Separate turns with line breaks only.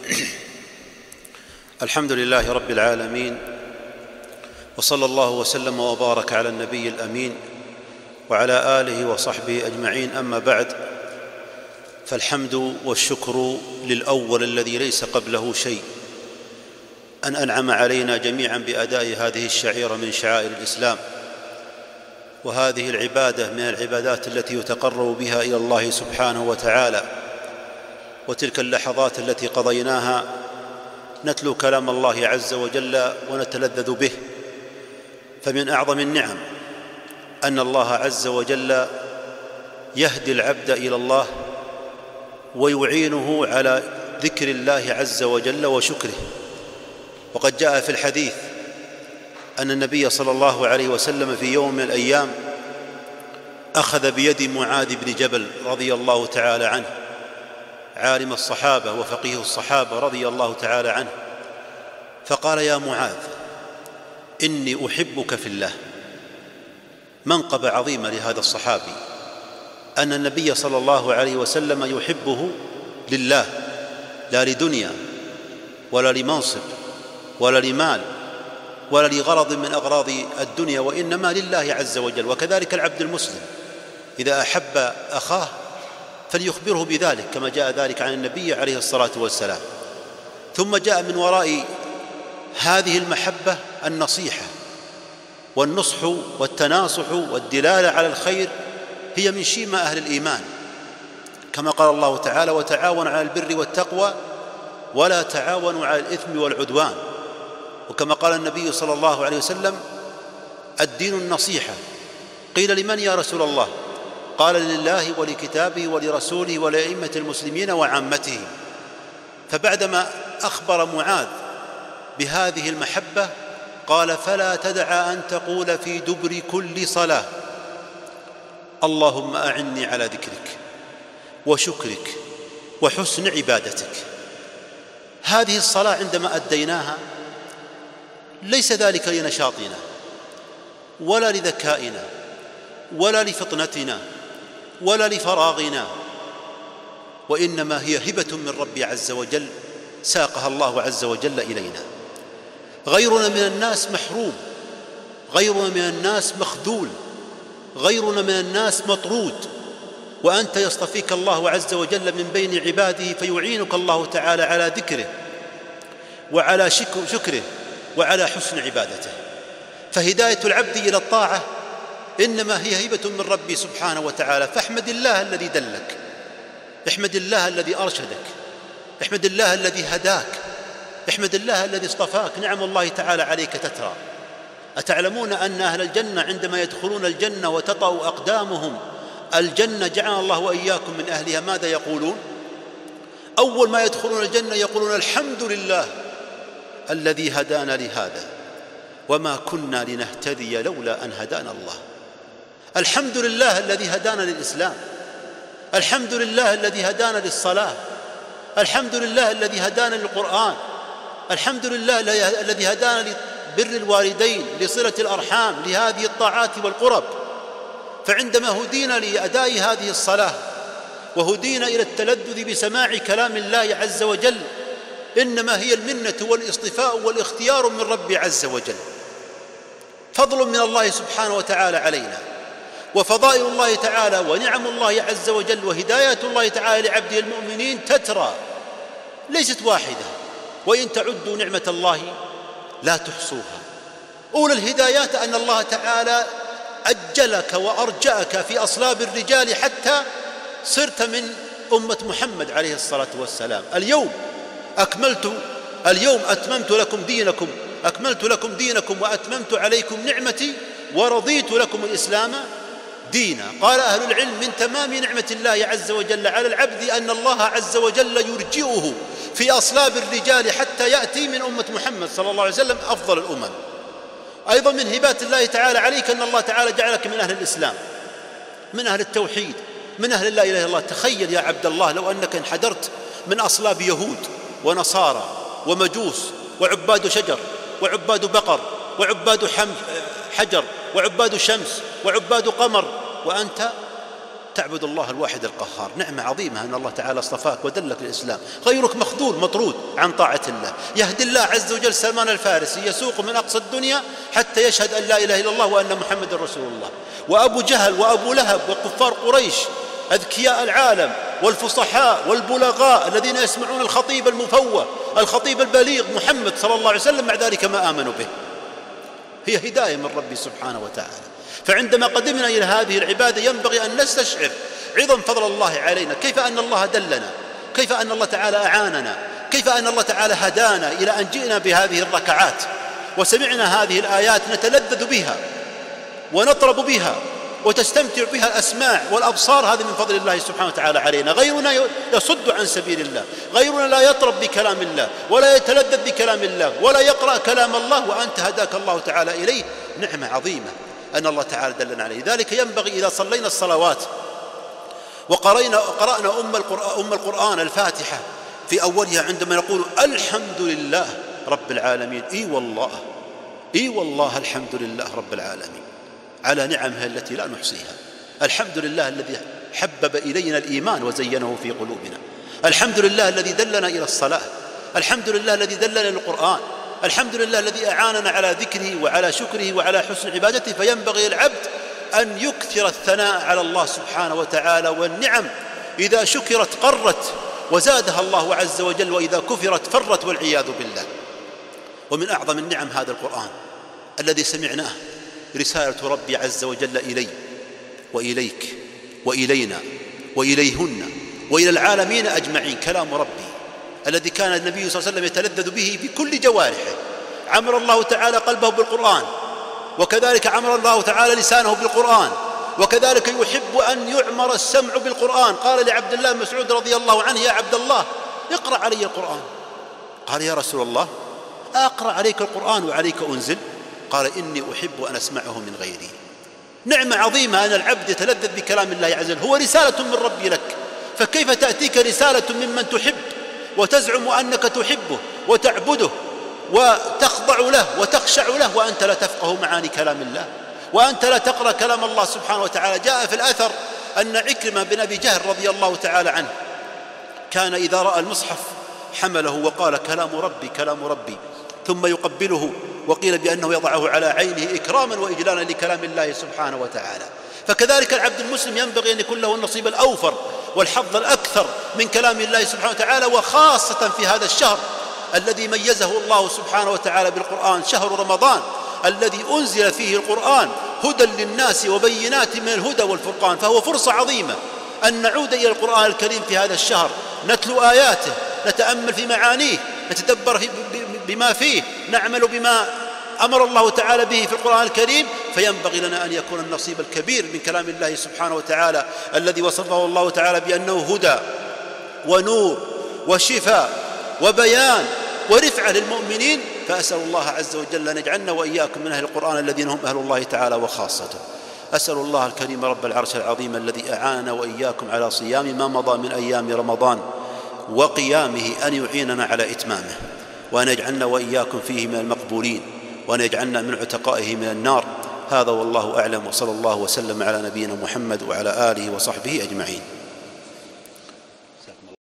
الحمد لله رب العالمين، وصلى الله وسلم وبارك على النبي الأمين وعلى آله وصحبه أجمعين. أما بعد، فالحمد والشكر للأول الذي ليس قبله شيء، أن أنعم علينا جميعا بأداء هذه الشعيرة من شعائر الإسلام، وهذه العبادة من العبادات التي يتقرب بها إلى الله سبحانه وتعالى. وتلك اللحظات التي قضيناها نتلو كلام الله عز وجل ونتلذذ به، فمن أعظم النعم أن الله عز وجل يهدي العبد إلى الله ويعينه على ذكر الله عز وجل وشكره. وقد جاء في الحديث أن النبي صلى الله عليه وسلم في يوم من الأيام أخذ بيد معاذ بن جبل رضي الله تعالى عنه، عالم الصحابة وفقيه الصحابة رضي الله تعالى عنه، فقال: يا معاذ، إني أحبك في الله. منقبة عظيمة لهذا الصحابي، أن النبي صلى الله عليه وسلم يحبه لله، لا لدنيا ولا لمنصب ولا لمال ولا لغرض من أغراض الدنيا، وإنما لله عز وجل. وكذلك العبد المسلم إذا أحب أخاه فليخبره بذلك، كما جاء ذلك عن النبي عليه الصلاة والسلام. ثم جاء من وراء هذه المحبة النصيحة والنصح والتناصح والدلالة على الخير، هي من شيمة أهل الإيمان، كما قال الله تعالى: وتعاونوا على البر والتقوى ولا تعاونوا على الإثم والعدوان. وكما قال النبي صلى الله عليه وسلم: الدين النصيحة. قيل: لمن يا رسول الله؟ قال: لله ولكتابه ولرسوله ولأئمة المسلمين وعامتهم. فبعدما أخبر معاذ بهذه المحبة قال: فلا تدع أن تقول في دبر كل صلاة: اللهم أعني على ذكرك وشكرك وحسن عبادتك. هذه الصلاة عندما أديناها ليس ذلك لنشاطنا ولا لذكائنا ولا لفطنتنا ولا لفراغنا، وإنما هي هبة من رب عز وجل ساقها الله عز وجل إلينا. غيرنا من الناس محروم، غيرنا من الناس مخذول، غيرنا من الناس مطرود، وأنت يصطفيك الله عز وجل من بين عباده، فيعينك الله تعالى على ذكره وعلى شكره وعلى حسن عبادته. فهداية العبد إلى الطاعة إنما هي هبة من ربي سبحانه وتعالى. فاحمد الله الذي دلك، احمد الله الذي أرشدك، احمد الله الذي هداك، احمد الله الذي اصطفاك. نعم الله تعالى عليك تترى. أتعلمون أن أهل الجنة عندما يدخلون الجنة وتطأ أقدامهم الجنة، جعلنا الله وإياكم من أهلها، ماذا يقولون؟ أول ما يدخلون الجنة يقولون: الحمد لله الذي هدانا لهذا وما كنا لنهتدي لولا أن هدانا الله. الحمد لله الذي هدانا للإسلام، الحمد لله الذي هدانا للصلاة، الحمد لله الذي هدانا للقرآن، الحمد لله الذي هدانا لبر الوالدين، لصلة الأرحام، لهذه الطاعات والقرب. فعندما هدينا لأداء هذه الصلاة وهدينا إلى التلذذ بسماع كلام الله عز وجل، إنما هي المنة والاصطفاء والاختيار من رب عز وجل، فضل من الله سبحانه وتعالى علينا، وفضائل الله تعالى ونعم الله عز وجل وهداية الله تعالى لعبده المؤمنين تترى، ليست واحدة، وإن تعدوا نعمة الله لا تحصوها. أولى الهدايات أن الله تعالى أجلك وأرجأك في أصلاب الرجال حتى صرت من أمة محمد عليه الصلاة والسلام. اليوم أتممت لكم دينكم، أكملت لكم دينكم وأتممت عليكم نعمتي ورضيت لكم الإسلام دينا. قال أهل العلم: من تمام نعمة الله عز وجل على العبد أن الله عز وجل يرجئه في أصلاب الرجال حتى يأتي من أمة محمد صلى الله عليه وسلم أفضل الأمم. أيضا من هبات الله تعالى عليك أن الله تعالى جعلك من أهل الإسلام، من أهل التوحيد، من أهل لا إله إلا الله. تخيل يا عبد الله لو أنك انحدرت من أصلاب يهود ونصارى ومجوس وعباد شجر وعباد بقر وعباد حجر وعباد شمس وعباد قمر، وأنت تعبد الله الواحد القهار. نعمة عظيمة أن الله تعالى اصطفاك ودلك للإسلام. غيرك مخذول مطرود عن طاعة الله. يهدي الله عز وجل سلمان الفارسي يسوق من أقصى الدنيا حتى يشهد أن لا إله إلا الله وأن محمد رسول الله. وأبو جهل وأبو لهب وكفار قريش أذكياء العالم والفصحاء والبلغاء الذين يسمعون الخطيب المفوه الخطيب البليغ محمد صلى الله عليه وسلم، مع ذلك ما آمنوا به. هي هداية من ربي سبحانه وتعالى. فعندما قدمنا إلى هذه العبادة ينبغي أن نستشعر عظم فضل الله علينا، كيف أن الله دلنا، كيف أن الله تعالى أعاننا، كيف أن الله تعالى هدانا إلى أن جئنا بهذه الركعات وسمعنا هذه الآيات نتلذذ بها ونطرب بها وتستمتع بها الأسماع والأبصار. هذه من فضل الله سبحانه وتعالى علينا. غيرنا يصد عن سبيل الله، غيرنا لا يطرب بكلام الله ولا يتلذذ بكلام الله ولا يقرأ كلام الله وأنت هداك الله تعالى إليه. نعمة عظيمة أن الله تعالى دلنا عليه. ذلك ينبغي إذا صلينا الصلوات وقرأنا أم القرآن الفاتحة في أولها عندما نقول الحمد لله رب العالمين، إي والله الحمد لله رب العالمين على نعمه التي لا نحصيها. الحمد لله الذي حبب إلينا الإيمان وزينه في قلوبنا. الحمد لله الذي دلنا إلى الصلاة. الحمد لله الذي دلنا إلى القرآن. الحمد لله الذي أعاننا على ذكره وعلى شكره وعلى حسن عبادته. فينبغي العبد أن يكثر الثناء على الله سبحانه وتعالى. والنعم إذا شكرت قرت وزادها الله عز وجل، وإذا كفرت فرت والعياذ بالله. ومن أعظم النعم هذا القرآن الذي سمعناه، رسالة ربي عز وجل إلي وإليك وإلينا وإليهن وإلى العالمين أجمعين. كلام ربي الذي كان النبي صلى الله عليه وسلم يتلذذ به بكل جوارحه. عمر الله تعالى قلبه بالقرآن، وكذلك عمر الله تعالى لسانه بالقرآن، وكذلك يحب أن يعمر السمع بالقرآن. قال لعبد الله بن مسعود رضي الله عنه: يا عبد الله اقرأ علي القرآن. قال: يا رسول الله أقرأ عليك القرآن وعليك أنزل؟ قال: إني أحب أن أسمعه من غيري. نعمة عظيمة أن العبد يتلذذ بكلام الله عز وجل، هو رسالة من ربي لك. فكيف تأتيك رسالة ممن تحب وتزعم أنك تحبه وتعبده وتخضع له وتخشع له وأنت لا تفقه معاني كلام الله، وأنت لا تقرأ كلام الله سبحانه وتعالى؟ جاء في الأثر أن عكرمة بن أبي جهل رضي الله تعالى عنه كان إذا رأى المصحف حمله وقال: كلام ربي كلام ربي، ثم يقبله، وقيل بأنه يضعه على عينه إكراما وإجلالا لكلام الله سبحانه وتعالى. فكذلك العبد المسلم ينبغي أن يكون له النصيب الأوفر والحظ الأكثر من كلام الله سبحانه وتعالى، وخاصة في هذا الشهر الذي ميزه الله سبحانه وتعالى بالقرآن، شهر رمضان الذي أنزل فيه القرآن هدى للناس وبينات من الهدى والفرقان. فهو فرصة عظيمة أن نعود إلى القرآن الكريم في هذا الشهر، نتلو آياته، نتأمل في معانيه، نتدبر بما فيه، نعمل بما أمر الله تعالى به في القرآن الكريم. فينبغي لنا أن يكون النصيب الكبير من كلام الله سبحانه وتعالى الذي وصفه الله تعالى بأنه هدى ونور وشفاء وبيان ورفعة للمؤمنين. فأسأل الله عز وجل أن يجعلنا وإياكم من أهل القرآن الذين هم أهل الله تعالى وخاصته. أسأل الله الكريم رب العرش العظيم الذي أعاننا وإياكم على صيام ما مضى من أيام رمضان وقيامه أن يعيننا على إتمامه، وأن يجعلنا وإياكم فيه من المقبولين، وأن يجعلنا من عتقائه من النار. هذا والله أعلم، وصلى الله وسلم على نبينا محمد وعلى آله وصحبه أجمعين.